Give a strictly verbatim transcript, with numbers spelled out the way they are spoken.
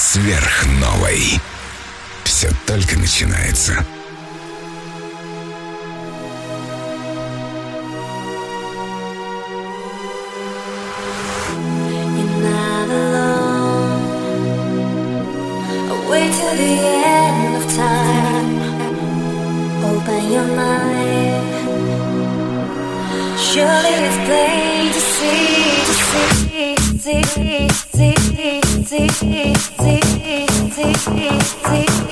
Сверхновой. Все только начинается. Wait till the end of time. Open your mind. Surely it's plain to see, to see, see, see, see, see, see, see, see.